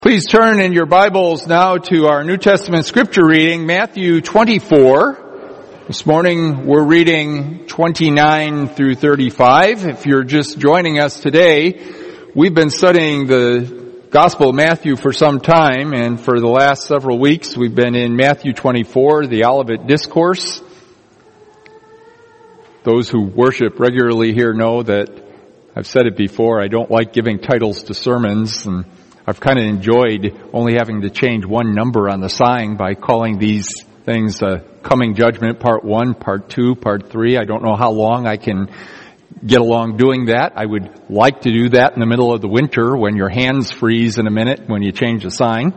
Please turn in your Bibles now to our New Testament scripture reading, Matthew 24. This morning we're reading 29 through 35. If you're just joining us today, we've been studying the Gospel of Matthew for some time, and for the last several weeks we've been in Matthew 24, the Olivet Discourse. Those who worship regularly here know that I've said it before, I don't like giving titles to sermons, and I've kind of enjoyed only having to change one number on the sign by calling these things Coming Judgment Part 1, Part 2, Part 3. I don't know how long I can get along doing that. I would like to do that in the middle of the winter when your hands freeze in a minute when you change the sign.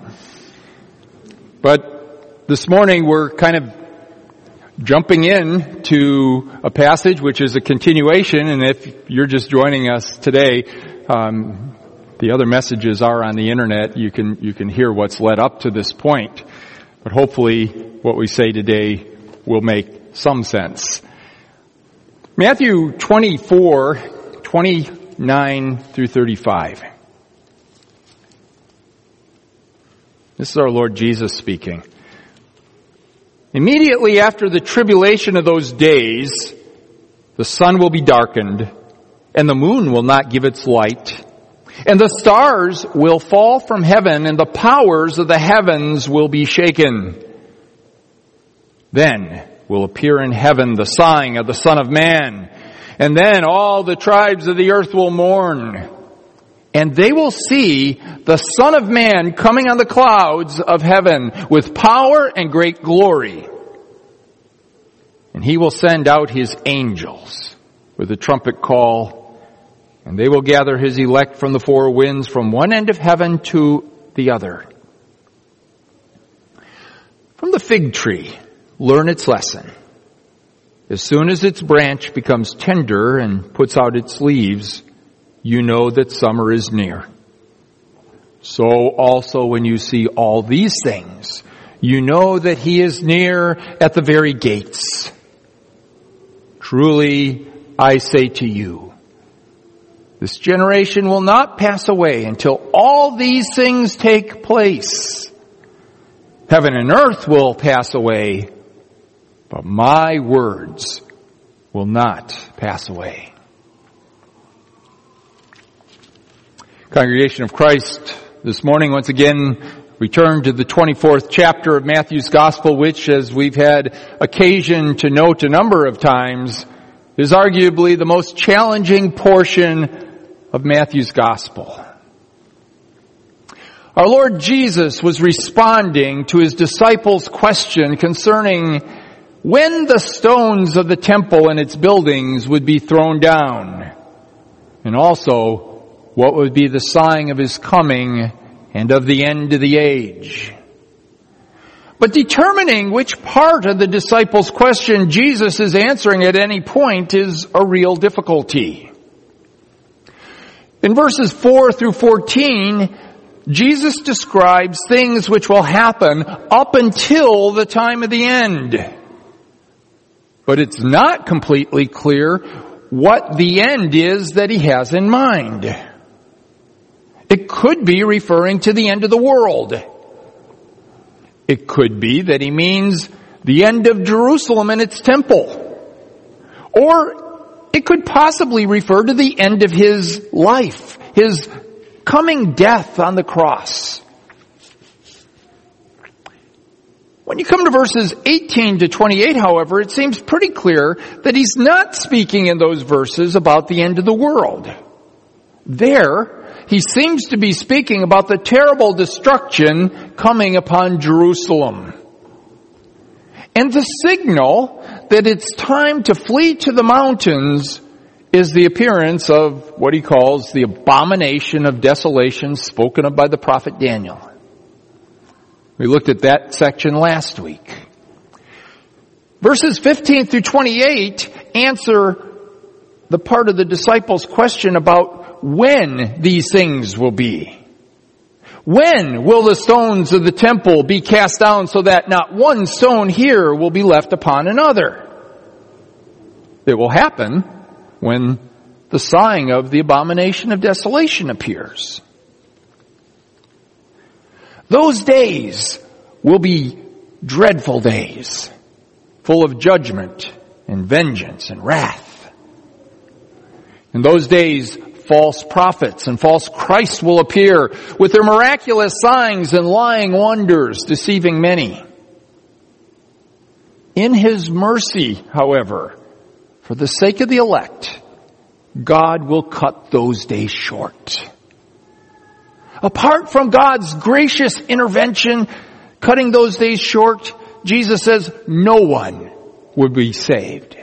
But this morning we're kind of jumping in to a passage which is a continuation, and if you're just joining us today, the other messages are on the internet. You can hear what's led up to this point. But hopefully what we say today will make some sense. Matthew 24, 29 through 35. This is our Lord Jesus speaking. Immediately after the tribulation of those days, the sun will be darkened, and the moon will not give its light, and the stars will fall from heaven, and the powers of the heavens will be shaken. Then will appear in heaven the sign of the Son of Man, and then all the tribes of the earth will mourn, and they will see the Son of Man coming on the clouds of heaven with power and great glory. And he will send out his angels with a trumpet call, and they will gather his elect from the four winds, from one end of heaven to the other. From the fig tree, learn its lesson. As soon as its branch becomes tender and puts out its leaves, you know that summer is near. So also when you see all these things, you know that he is near at the very gates. Truly, I say to you, this generation will not pass away until all these things take place. Heaven and earth will pass away, but my words will not pass away. Congregation of Christ, this morning once again we turn to the 24th chapter of Matthew's Gospel, which, as we've had occasion to note a number of times, is arguably the most challenging portion of Matthew's Gospel. Our Lord Jesus was responding to his disciples' question concerning when the stones of the temple and its buildings would be thrown down, and also what would be the sign of his coming and of the end of the age. But determining which part of the disciples' question Jesus is answering at any point is a real difficulty. In verses 4 through 14, Jesus describes things which will happen up until the time of the end. But it's not completely clear what the end is that he has in mind. It could be referring to the end of the world. It could be that he means the end of Jerusalem and its temple. Or it could possibly refer to the end of his life, his coming death on the cross. When you come to verses 18 to 28, however, it seems pretty clear that he's not speaking in those verses about the end of the world. There, he seems to be speaking about the terrible destruction coming upon Jerusalem. And the signal that it's time to flee to the mountains is the appearance of what he calls the abomination of desolation spoken of by the prophet Daniel. We looked at that section last week. Verses 15 through 28 answer the part of the disciples' question about when these things will be. When will the stones of the temple be cast down so that not one stone here will be left upon another? It will happen when the sign of the abomination of desolation appears. Those days will be dreadful days, full of judgment and vengeance and wrath. In those days, false prophets and false Christs will appear with their miraculous signs and lying wonders, deceiving many. In His mercy, however, for the sake of the elect, God will cut those days short. Apart from God's gracious intervention, cutting those days short, Jesus says no one would be saved.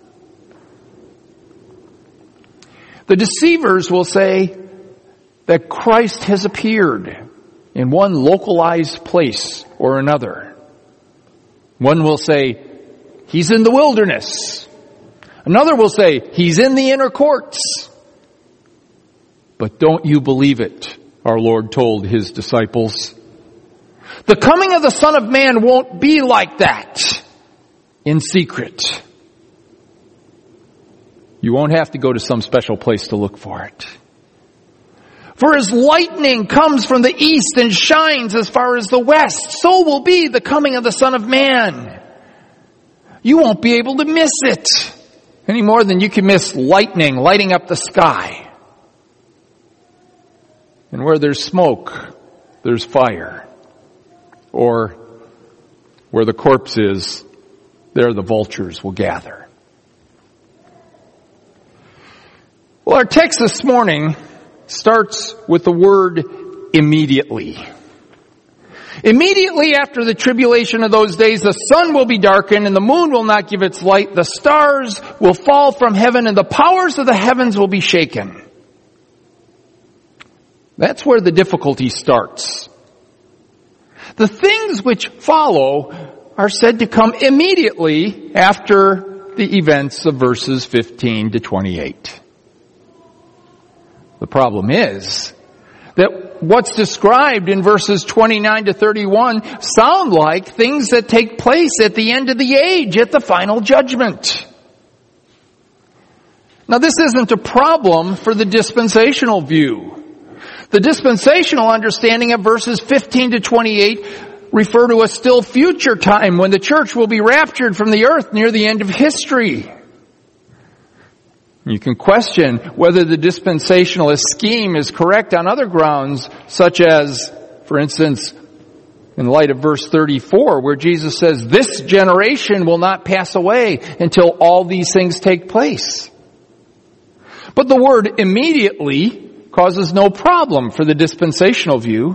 The deceivers will say that Christ has appeared in one localized place or another. One will say, He's in the wilderness. Another will say, He's in the inner courts. But don't you believe it, our Lord told His disciples. The coming of the Son of Man won't be like that in secret. You won't have to go to some special place to look for it. For as lightning comes from the east and shines as far as the west, so will be the coming of the Son of Man. You won't be able to miss it any more than you can miss lightning lighting up the sky. And where there's smoke, there's fire. Or where the corpse is, there the vultures will gather. Well, our text this morning starts with the word immediately. Immediately after the tribulation of those days, the sun will be darkened and the moon will not give its light. The stars will fall from heaven and the powers of the heavens will be shaken. That's where the difficulty starts. The things which follow are said to come immediately after the events of verses 15 to 28. The problem is that what's described in verses 29 to 31 sound like things that take place at the end of the age, at the final judgment. Now, this isn't a problem for the dispensational view. The dispensational understanding of verses 15 to 28 refer to a still future time when the church will be raptured from the earth near the end of history. You can question whether the dispensationalist scheme is correct on other grounds, such as, for instance, in light of verse 34, where Jesus says, "This generation will not pass away until all these things take place." But the word immediately causes no problem for the dispensational view.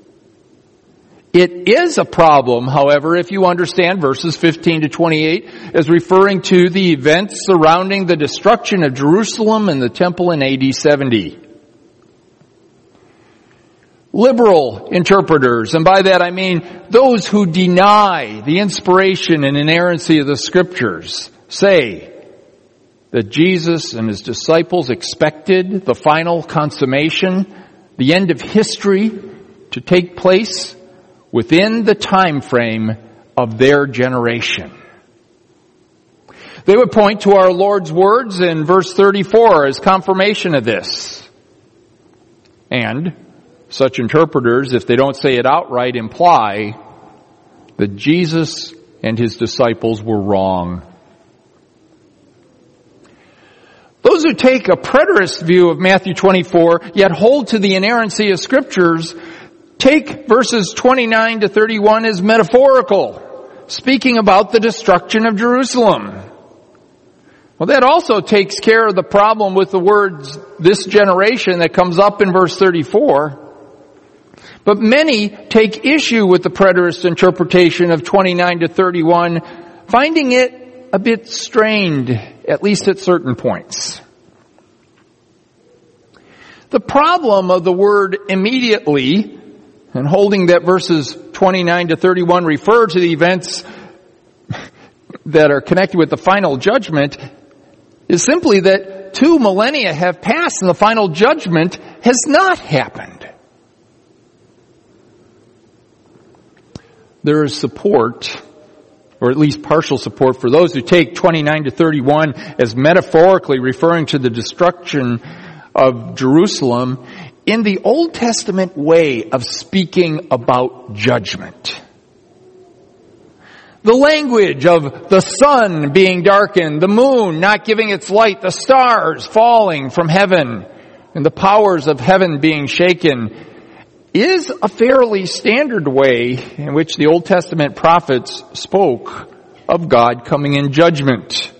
It is a problem, however, if you understand verses 15 to 28 as referring to the events surrounding the destruction of Jerusalem and the temple in AD 70. Liberal interpreters, and by that I mean those who deny the inspiration and inerrancy of the Scriptures, say that Jesus and His disciples expected the final consummation, the end of history, to take place within the time frame of their generation. They would point to our Lord's words in verse 34 as confirmation of this. And such interpreters, if they don't say it outright, imply that Jesus and His disciples were wrong. Those who take a preterist view of Matthew 24, yet hold to the inerrancy of Scriptures, take verses 29 to 31 as metaphorical, speaking about the destruction of Jerusalem. Well, that also takes care of the problem with the words, "this generation," that comes up in verse 34. But many take issue with the preterist interpretation of 29 to 31, finding it a bit strained, at least at certain points. The problem of the word immediately, and holding that verses 29 to 31 refer to the events that are connected with the final judgment, is simply that 2 millennia have passed and the final judgment has not happened. There is support, or at least partial support, for those who take 29 to 31 as metaphorically referring to the destruction of Jerusalem in the Old Testament way of speaking about judgment. The language of the sun being darkened, the moon not giving its light, the stars falling from heaven, and the powers of heaven being shaken is a fairly standard way in which the Old Testament prophets spoke of God coming in judgment.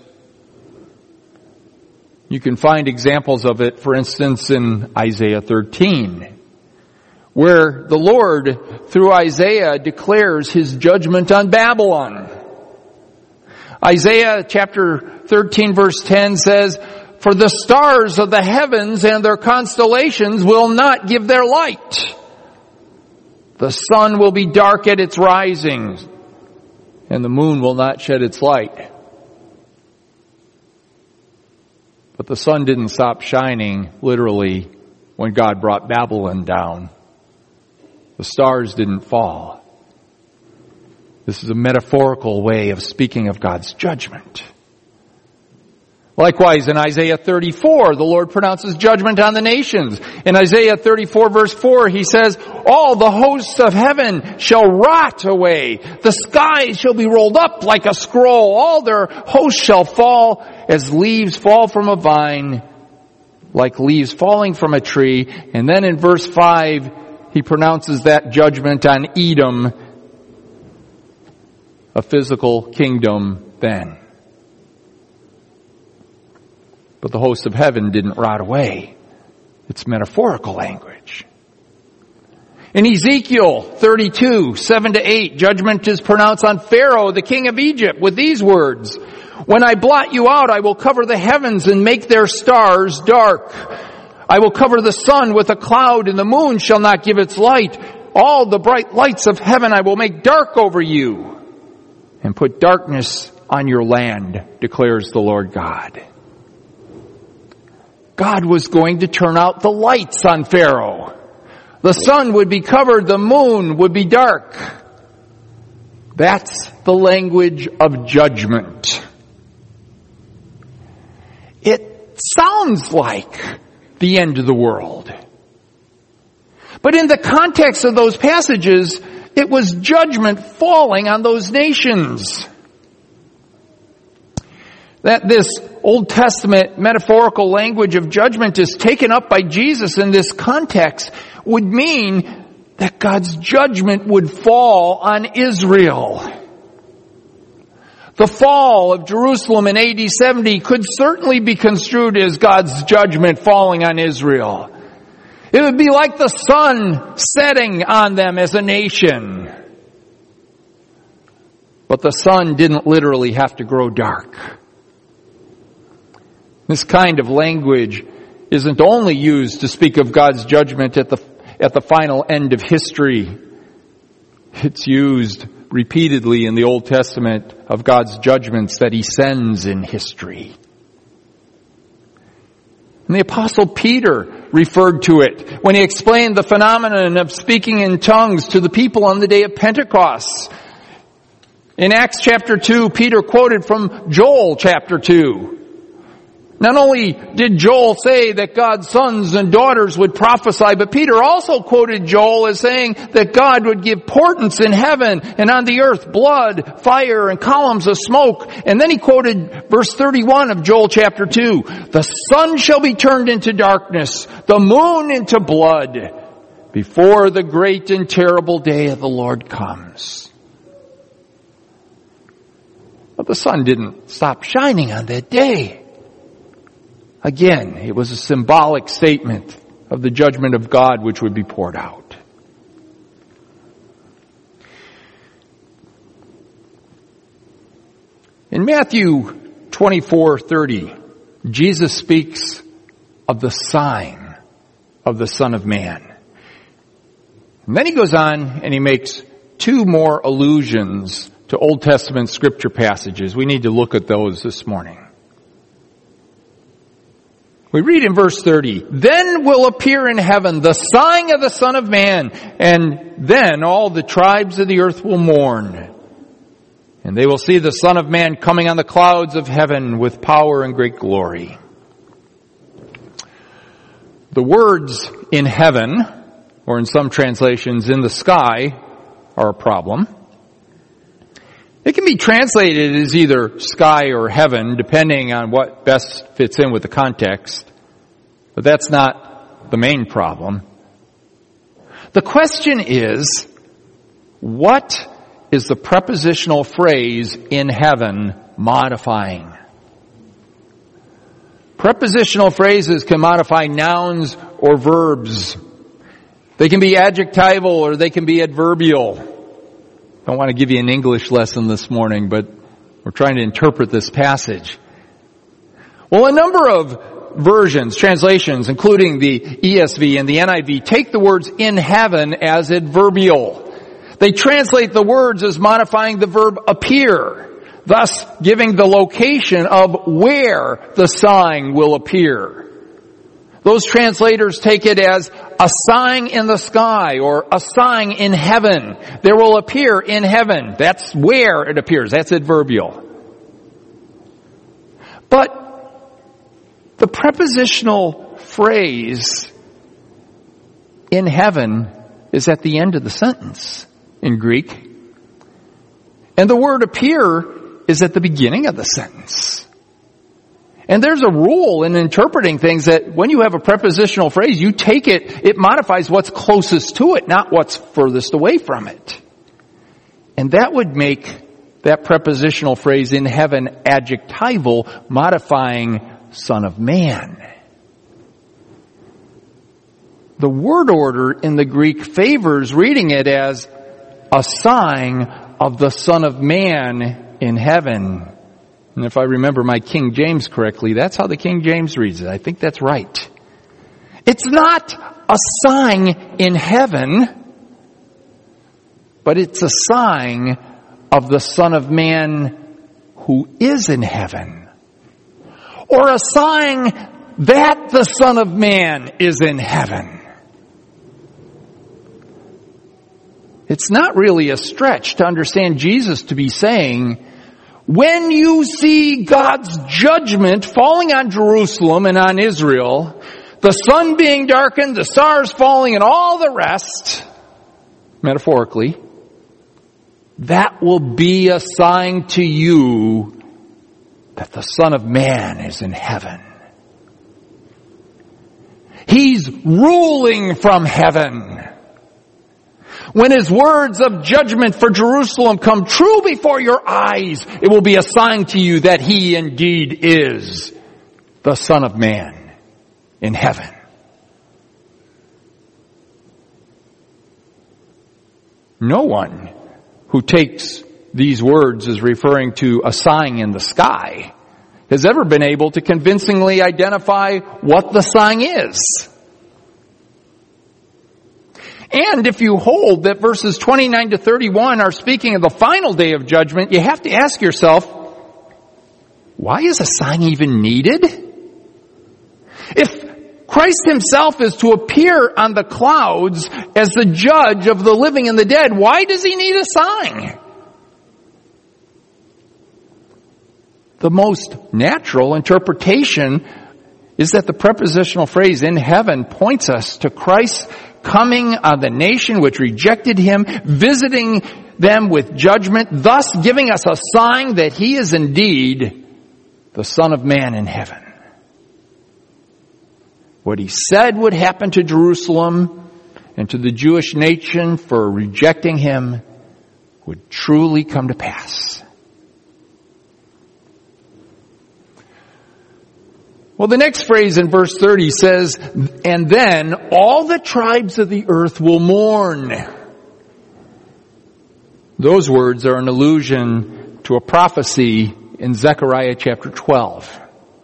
You can find examples of it, for instance, in Isaiah 13. Where the Lord, through Isaiah, declares his judgment on Babylon. Isaiah chapter 13 verse 10 says, "For the stars of the heavens and their constellations will not give their light. The sun will be dark at its rising, and the moon will not shed its light." But the sun didn't stop shining, literally, when God brought Babylon down. The stars didn't fall. This is a metaphorical way of speaking of God's judgment. Likewise, in Isaiah 34, the Lord pronounces judgment on the nations. In Isaiah 34 verse 4, he says, "All the hosts of heaven shall rot away. The skies shall be rolled up like a scroll. All their hosts shall fall as leaves fall from a vine, like leaves falling from a tree." And then in verse 5, he pronounces that judgment on Edom, a physical kingdom then. But the hosts of heaven didn't rot away. It's metaphorical language. In Ezekiel 32, 7-8, judgment is pronounced on Pharaoh, the king of Egypt, with these words, "When I blot you out, I will cover the heavens and make their stars dark. I will cover the sun with a cloud, and the moon shall not give its light. All the bright lights of heaven I will make dark over you, and put darkness on your land, declares the Lord God." God was going to turn out the lights on Pharaoh. The sun would be covered, the moon would be dark. That's the language of judgment. It sounds like the end of the world. But in the context of those passages, it was judgment falling on those nations. That this Old Testament metaphorical language of judgment is taken up by Jesus in this context would mean that God's judgment would fall on Israel. The fall of Jerusalem in AD 70 could certainly be construed as God's judgment falling on Israel. It would be like the sun setting on them as a nation. But the sun didn't literally have to grow dark. This kind of language isn't only used to speak of God's judgment at the final end of history. It's used repeatedly in the Old Testament of God's judgments that he sends in history. And the Apostle Peter referred to it when he explained the phenomenon of speaking in tongues to the people on the day of Pentecost. In Acts chapter 2, Peter quoted from Joel chapter 2. Not only did Joel say that God's sons and daughters would prophesy, but Peter also quoted Joel as saying that God would give portents in heaven and on the earth, blood, fire, and columns of smoke. And then he quoted verse 31 of Joel chapter 2. "The sun shall be turned into darkness, the moon into blood, before the great and terrible day of the Lord comes." But the sun didn't stop shining on that day. Again, it was a symbolic statement of the judgment of God which would be poured out. In Matthew 24:30, Jesus speaks of the sign of the Son of Man. And then he goes on and he makes two more allusions to Old Testament scripture passages. We need to look at those this morning. We read in verse 30, "Then will appear in heaven the sign of the Son of Man, and then all the tribes of the earth will mourn. And they will see the Son of Man coming on the clouds of heaven with power and great glory." The words in heaven, or in some translations in the sky, are a problem. It can be translated as either sky or heaven, depending on what best fits in with the context. But that's not the main problem. The question is, what is the prepositional phrase in heaven modifying? Prepositional phrases can modify nouns or verbs. They can be adjectival or they can be adverbial. I don't want to give you an English lesson this morning, but we're trying to interpret this passage. Well, a number of versions, translations, including the ESV and the NIV, take the words in heaven as adverbial. They translate the words as modifying the verb appear, thus giving the location of where the sign will appear. Those translators take it as a sign in the sky or a sign in heaven. There will appear in heaven. That's where it appears. That's adverbial. But the prepositional phrase in heaven is at the end of the sentence in Greek. And the word appear is at the beginning of the sentence. And there's a rule in interpreting things that when you have a prepositional phrase, you take it modifies what's closest to it, not what's furthest away from it. And that would make that prepositional phrase in heaven adjectival, modifying Son of Man. The word order in the Greek favors reading it as a sign of the Son of Man in heaven. And if I remember my King James correctly, that's how the King James reads it. I think that's right. It's not a sign in heaven, but it's a sign of the Son of Man who is in heaven. Or a sign that the Son of Man is in heaven. It's not really a stretch to understand Jesus to be saying, when you see God's judgment falling on Jerusalem and on Israel, the sun being darkened, the stars falling, and all the rest, metaphorically, that will be a sign to you that the Son of Man is in heaven. He's ruling from heaven. When His words of judgment for Jerusalem come true before your eyes, it will be a sign to you that He indeed is the Son of Man in heaven. No one who takes these words as referring to a sign in the sky has ever been able to convincingly identify what the sign is. And if you hold that verses 29 to 31 are speaking of the final day of judgment, you have to ask yourself, why is a sign even needed? If Christ Himself is to appear on the clouds as the judge of the living and the dead, why does He need a sign? The most natural interpretation is that the prepositional phrase in heaven points us to Christ's coming on the nation which rejected Him, visiting them with judgment, thus giving us a sign that He is indeed the Son of Man in heaven. What He said would happen to Jerusalem and to the Jewish nation for rejecting Him would truly come to pass. Well, the next phrase in verse 30 says, and then all the tribes of the earth will mourn. Those words are an allusion to a prophecy in Zechariah chapter 12.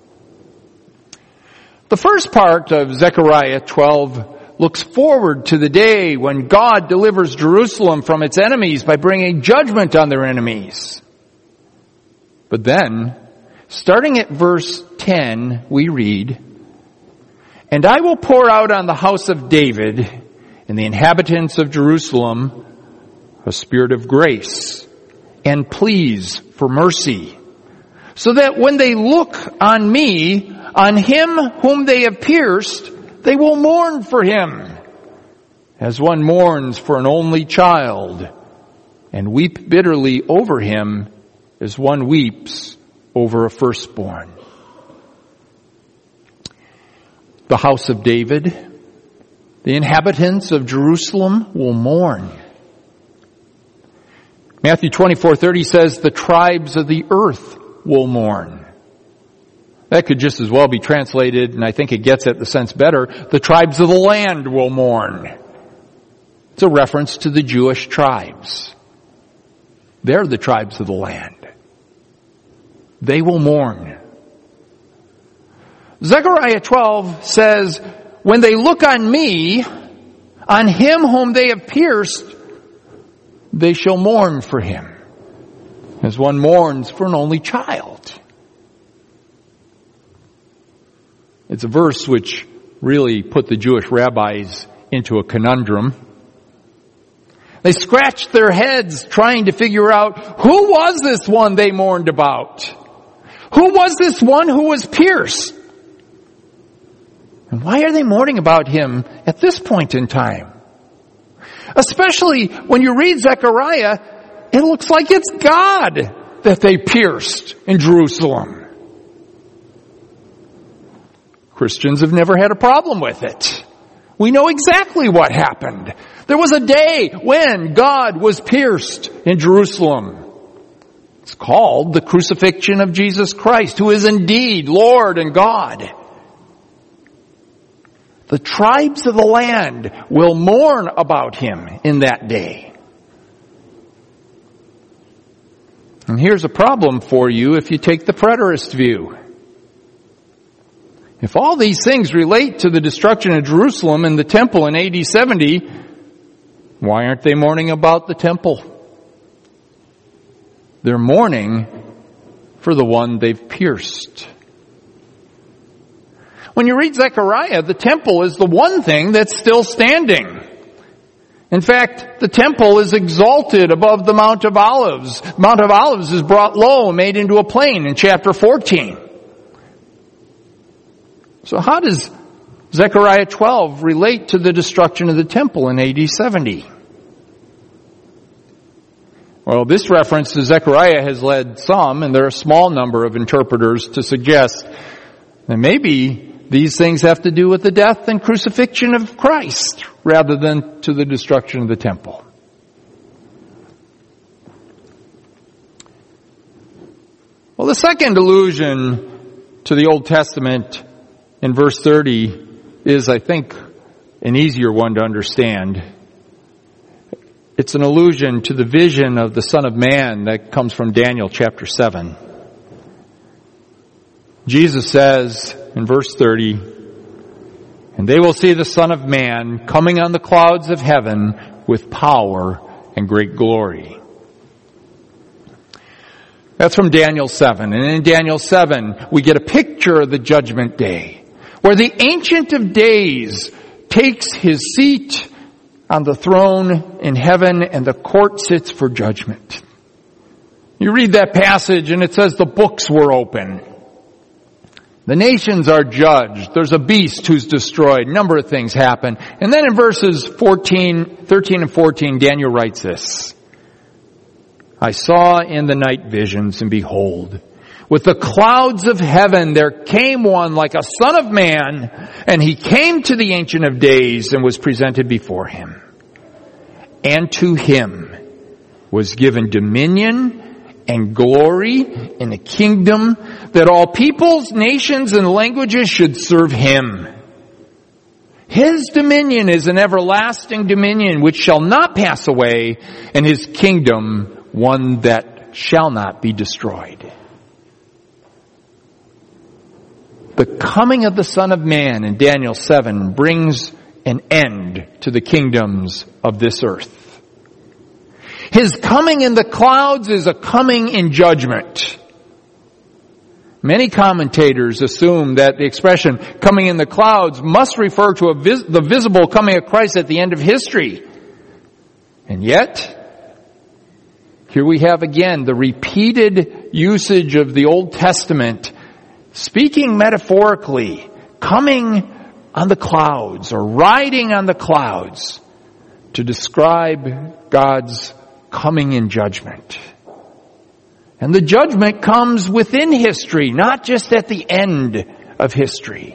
The first part of Zechariah 12 looks forward to the day when God delivers Jerusalem from its enemies by bringing judgment on their enemies. But then, starting at verse 10, we read, and I will pour out on the house of David and the inhabitants of Jerusalem a spirit of grace and pleas for mercy, so that when they look on me, on Him whom they have pierced, They will mourn for him, as one mourns for an only child, and weep bitterly over him as one weeps over a firstborn. The house of David, the inhabitants of Jerusalem will mourn. Matthew 24:30 says the tribes of the earth will mourn. That could just as well be translated, and I think it gets at the sense better, the tribes of the land will mourn. It's a reference to the Jewish tribes. They're the tribes of the land. They will mourn. Zechariah 12 says, when they look on me, on him whom they have pierced, they shall mourn for him, as one mourns for an only child. It's a verse which really put the Jewish rabbis into a conundrum. They scratched their heads trying to figure out, who was this one they mourned about? Who was this one who was pierced? And why are they mourning about him at this point in time? Especially when you read Zechariah, it looks like it's God that they pierced in Jerusalem. Christians have never had a problem with it. We know exactly what happened. There was a day when God was pierced in Jerusalem. It's called the crucifixion of Jesus Christ, who is indeed Lord and God. The tribes of the land will mourn about him in that day. And here's a problem for you if you take the preterist view. If all these things relate to the destruction of Jerusalem and the temple in AD 70, why aren't they mourning about the temple? They're mourning for the one they've pierced. When you read Zechariah, the temple is the one thing that's still standing. In fact, the temple is exalted above the Mount of Olives. Mount of Olives is brought low and made into a plain in chapter 14. So how does Zechariah 12 relate to the destruction of the temple in AD 70? Well, this reference to Zechariah has led some, and there are a small number of interpreters, to suggest that maybe these things have to do with the death and crucifixion of Christ rather than to the destruction of the temple. Well, the second allusion to the Old Testament in verse 30 is, I think, an easier one to understand. It's an allusion to the vision of the Son of Man that comes from Daniel chapter 7. Jesus says in verse 30, "And they will see the Son of Man coming on the clouds of heaven with power and great glory." That's from Daniel 7. And in Daniel 7, we get a picture of the judgment day, where the Ancient of Days takes his seat on the throne in heaven and the court sits for judgment. You read that passage and it says the books were open. The nations are judged. There's a beast who's destroyed. A number of things happen. And then in verses 13 and 14, Daniel writes this: "I saw in the night visions, and behold, with the clouds of heaven there came one like a son of man, and he came to the Ancient of Days and was presented before him. And to him was given dominion and glory and a kingdom, that all peoples, nations, and languages should serve him. His dominion is an everlasting dominion which shall not pass away, and his kingdom one that shall not be destroyed." The coming of the Son of Man in Daniel 7 brings an end to the kingdoms of this earth. His coming in the clouds is a coming in judgment. Many commentators assume that the expression "coming in the clouds" must refer to the visible coming of Christ at the end of history. And yet, here we have again the repeated usage of the Old Testament, speaking metaphorically, coming on the clouds or riding on the clouds to describe God's coming in judgment. And the judgment comes within history, not just at the end of history.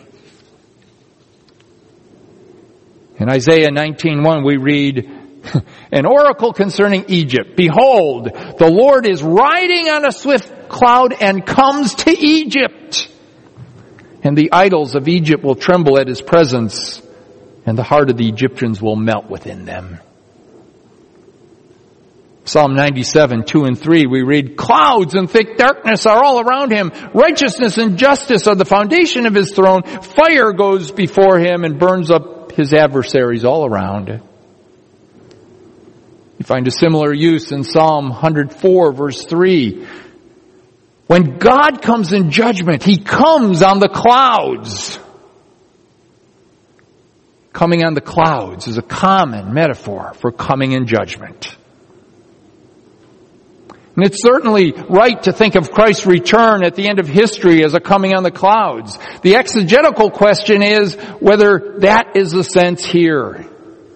In Isaiah 19:1 we read, an oracle concerning Egypt. Behold, the Lord is riding on a swift cloud and comes to Egypt. And the idols of Egypt will tremble at his presence, and the heart of the Egyptians will melt within them. Psalm 97:2 and 3 we read, clouds and thick darkness are all around him. Righteousness and justice are the foundation of his throne. Fire goes before him and burns up his adversaries all around. You find a similar use in Psalm 104 verse 3. When God comes in judgment, he comes on the clouds. Coming on the clouds is a common metaphor for coming in judgment. And it's certainly right to think of Christ's return at the end of history as a coming on the clouds. The exegetical question is whether that is the sense here.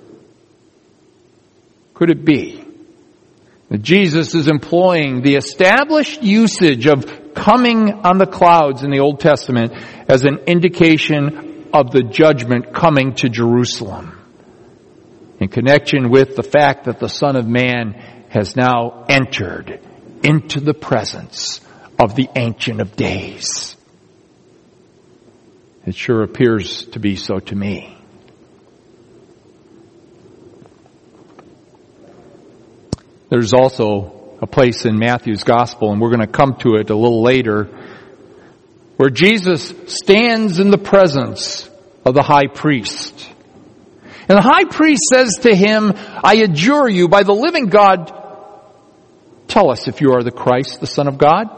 Could it be that Jesus is employing the established usage of coming on the clouds in the Old Testament as an indication of the judgment coming to Jerusalem, in connection with the fact that the Son of Man has now entered into the presence of the Ancient of Days? It sure appears to be so to me. There's also a place in Matthew's Gospel, and we're going to come to it a little later, where Jesus stands in the presence of the high priest. And the high priest says to him, I adjure you by the living God, tell us if you are the Christ, the Son of God.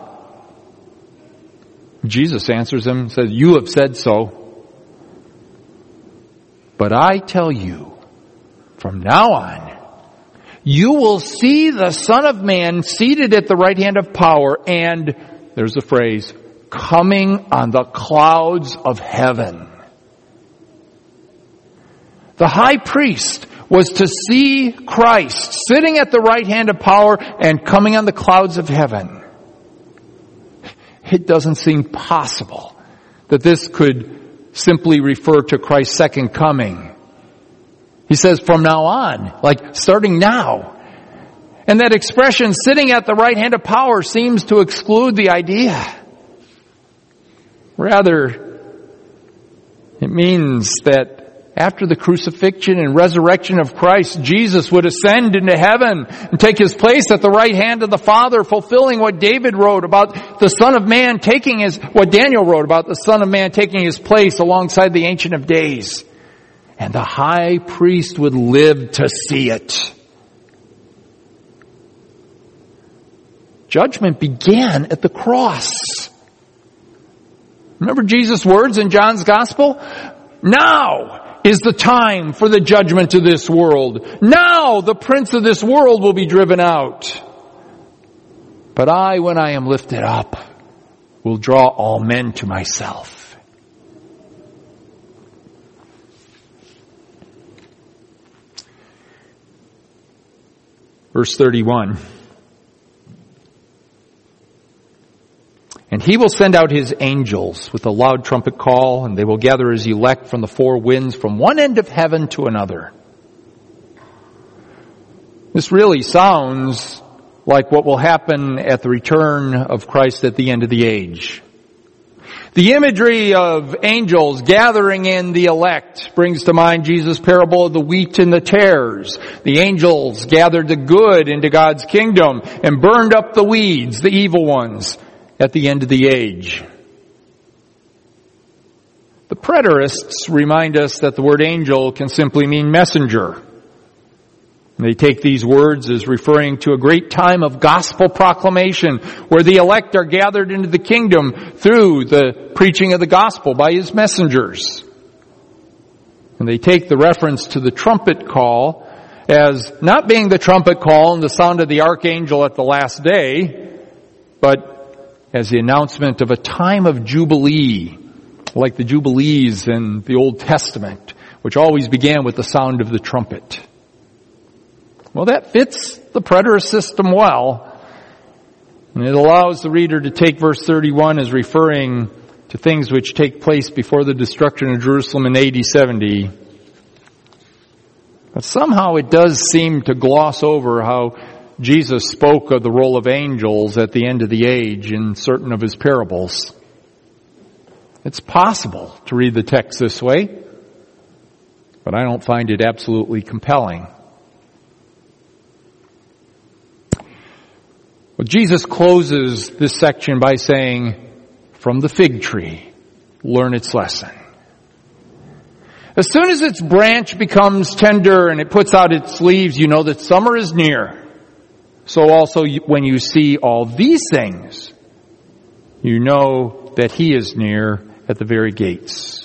Jesus answers him and says, you have said so. But I tell you, from now on, you will see the Son of Man seated at the right hand of power and, there's the phrase, coming on the clouds of heaven. The high priest was to see Christ sitting at the right hand of power and coming on the clouds of heaven. It doesn't seem possible that this could simply refer to Christ's second coming. He says from now on, like starting now. And that expression, sitting at the right hand of power, seems to exclude the idea. Rather, it means that after the crucifixion and resurrection of Christ, Jesus would ascend into heaven and take his place at the right hand of the Father, fulfilling what David wrote about the Son of Man what Daniel wrote about the Son of Man taking his place alongside the Ancient of Days. And the high priest would live to see it. Judgment began at the cross. Remember Jesus' words in John's Gospel? Now is the time for the judgment of this world. Now the prince of this world will be driven out. But I, when I am lifted up, will draw all men to myself. Verse 31. And he will send out his angels with a loud trumpet call, and they will gather his elect from the four winds, from one end of heaven to another. This really sounds like what will happen at the return of Christ at the end of the age. The imagery of angels gathering in the elect brings to mind Jesus' parable of the wheat and the tares. The angels gathered the good into God's kingdom and burned up the weeds, the evil ones, at the end of the age. The preterists remind us that the word angel can simply mean messenger. They take these words as referring to a great time of gospel proclamation where the elect are gathered into the kingdom through the preaching of the gospel by his messengers. And they take the reference to the trumpet call as not being the trumpet call and the sound of the archangel at the last day, but as the announcement of a time of jubilee like the Jubilees in the Old Testament, which always began with the sound of the trumpet. Well, that fits the preterist system well. And it allows the reader to take verse 31 as referring to things which take place before the destruction of Jerusalem in AD 70. But somehow it does seem to gloss over how Jesus spoke of the role of angels at the end of the age in certain of his parables. It's possible to read the text this way, but I don't find it absolutely compelling. Well, Jesus closes this section by saying, "From the fig tree, learn its lesson." As soon as its branch becomes tender and it puts out its leaves, you know that summer is near. So also when you see all these things, you know that he is near at the very gates.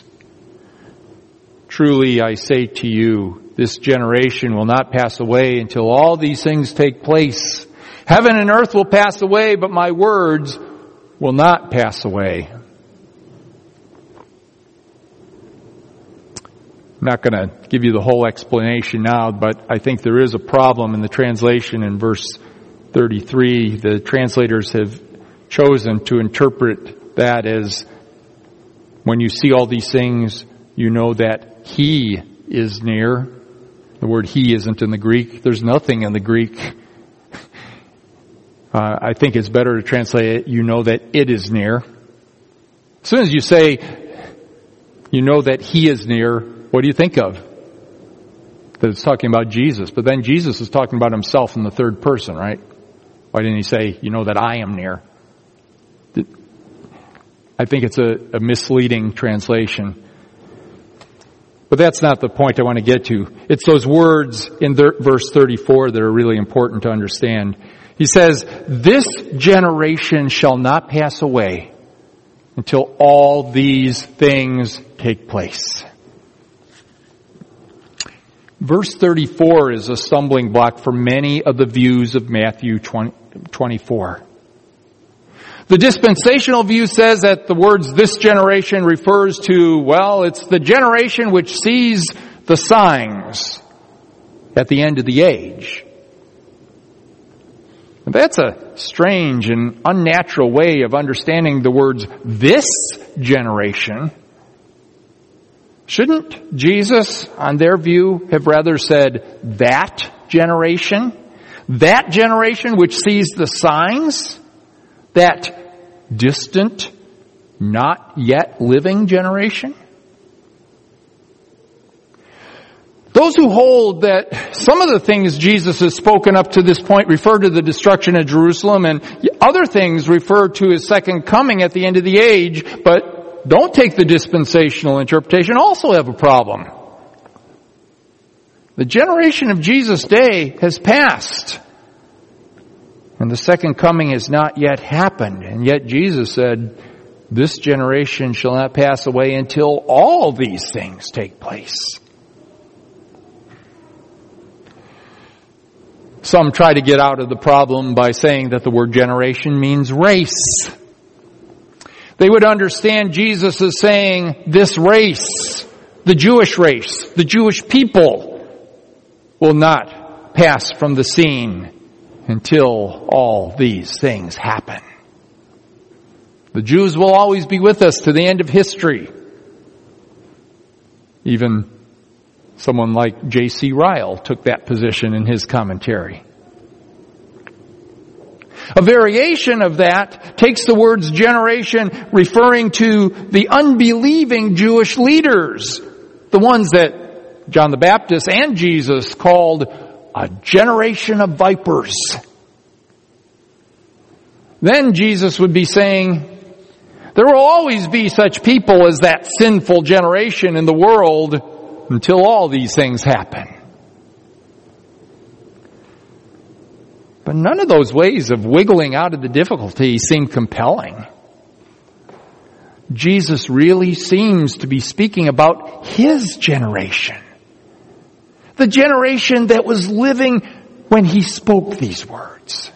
Truly I say to you, this generation will not pass away until all these things take place. Heaven and earth will pass away, but my words will not pass away. I'm not going to give you the whole explanation now, but I think there is a problem in the translation in verse 33. The translators have chosen to interpret that as, when you see all these things, you know that he is near. The word he isn't in the Greek. There's nothing in the Greek. I think it's better to translate it, you know that it is near. As soon as you say, you know that he is near, what do you think of? That it's talking about Jesus. But then Jesus is talking about himself in the third person, right? Why didn't he say, you know that I am near? I think it's a misleading translation. But that's not the point I want to get to. It's those words in verse 34 that are really important to understand. He says, this generation shall not pass away until all these things take place. Verse 34 is a stumbling block for many of the views of Matthew 24. The dispensational view says that the words this generation refers to, well, it's the generation which sees the signs at the end of the age. That's a strange and unnatural way of understanding the words this generation. Shouldn't Jesus, on their view, have rather said that generation? That generation which sees the signs? That distant, not yet living generation? Those who hold that some of the things Jesus has spoken up to this point refer to the destruction of Jerusalem and other things refer to his second coming at the end of the age, but don't take the dispensational interpretation, also have a problem. The generation of Jesus' day has passed, and the second coming has not yet happened. And yet Jesus said, this generation shall not pass away until all these things take place. Some try to get out of the problem by saying that the word generation means race. They would understand Jesus as saying this race, the Jewish race, the Jewish people, will not pass from the scene until all these things happen. The Jews will always be with us to the end of history. Even someone like J.C. Ryle took that position in his commentary. A variation of that takes the words generation referring to the unbelieving Jewish leaders, the ones that John the Baptist and Jesus called a generation of vipers. Then Jesus would be saying, there will always be such people as that sinful generation in the world until all these things happen. But none of those ways of wiggling out of the difficulty seem compelling. Jesus really seems to be speaking about his generation. The generation that was living when he spoke these words.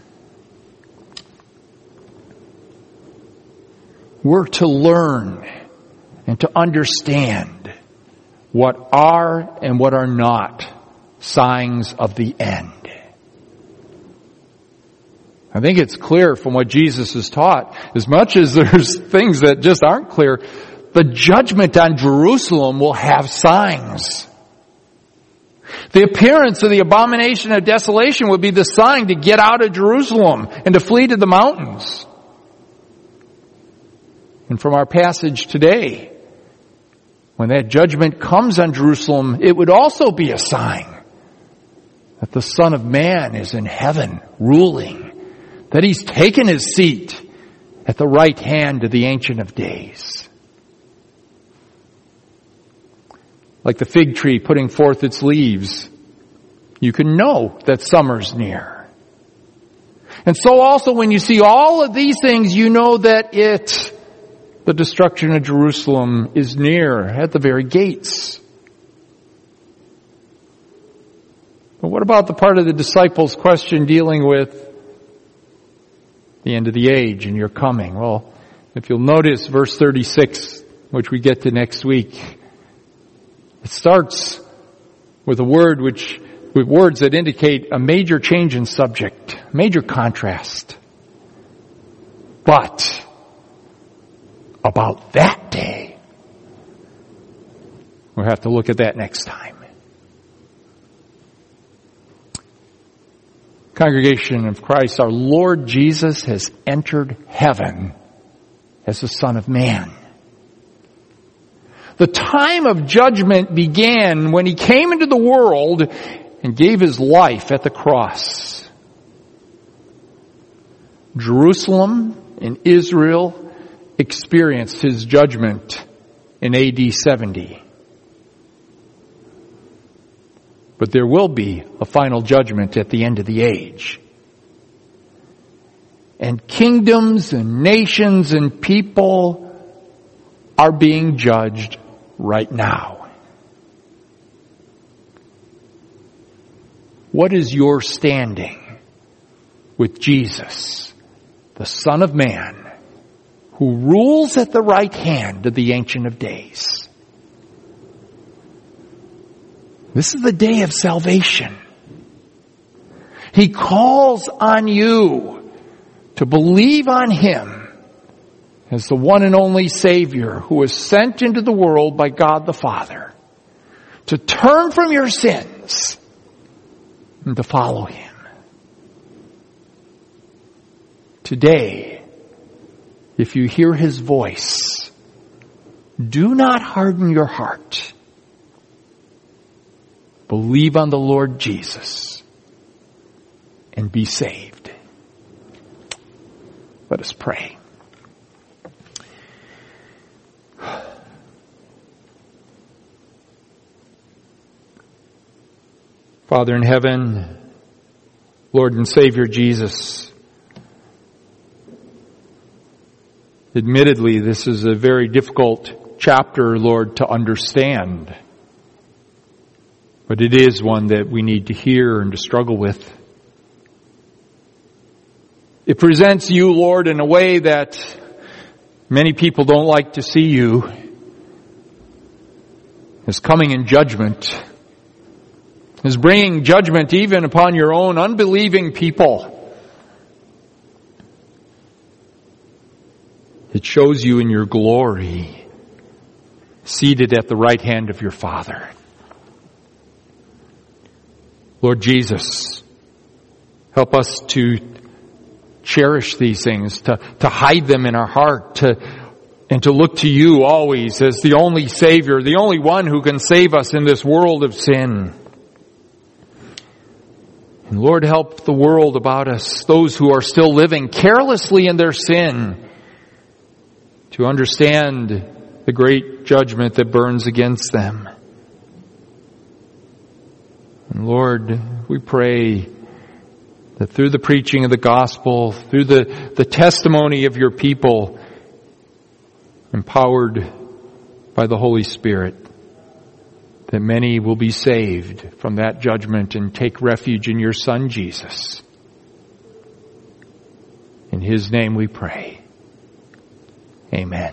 We're to learn and to understand what are and what are not signs of the end. I think it's clear from what Jesus has taught, as much as there's things that just aren't clear, the judgment on Jerusalem will have signs. The appearance of the abomination of desolation would be the sign to get out of Jerusalem and to flee to the mountains. And from our passage today, when that judgment comes on Jerusalem, it would also be a sign that the Son of Man is in heaven ruling, that He's taken His seat at the right hand of the Ancient of Days. Like the fig tree putting forth its leaves, you can know that summer's near. And so also when you see all of these things, you know that the destruction of Jerusalem, is near, at the very gates. But what about the part of the disciples' question dealing with the end of the age and your coming? Well, if you'll notice verse 36, which we get to next week, it starts with with words that indicate a major change in subject, major contrast. But about that day, we'll have to look at that next time. Congregation of Christ, our Lord Jesus has entered heaven as the Son of Man. The time of judgment began when He came into the world and gave His life at the cross. Jerusalem and Israel experienced His judgment in AD 70. But there will be a final judgment at the end of the age. And kingdoms and nations and people are being judged right now. What is your standing with Jesus, the Son of Man, who rules at the right hand of the Ancient of Days? This is the day of salvation. He calls on you to believe on Him as the one and only Savior who was sent into the world by God the Father, to turn from your sins and to follow Him. Today, if you hear His voice, do not harden your heart. Believe on the Lord Jesus and be saved. Let us pray. Father in heaven, Lord and Savior Jesus, admittedly, this is a very difficult chapter, Lord, to understand. But it is one that we need to hear and to struggle with. It presents you, Lord, in a way that many people don't like to see you, as coming in judgment, as bringing judgment even upon your own unbelieving people. It shows you in your glory, seated at the right hand of your Father. Lord Jesus, help us to cherish these things, to hide them in our heart, and to look to you always as the only Savior, the only one who can save us in this world of sin. And Lord, help the world about us, those who are still living carelessly in their sin, to understand the great judgment that burns against them. And Lord, we pray that through the preaching of the gospel, through the testimony of your people, empowered by the Holy Spirit, that many will be saved from that judgment and take refuge in your Son, Jesus. In His name we pray. Amen.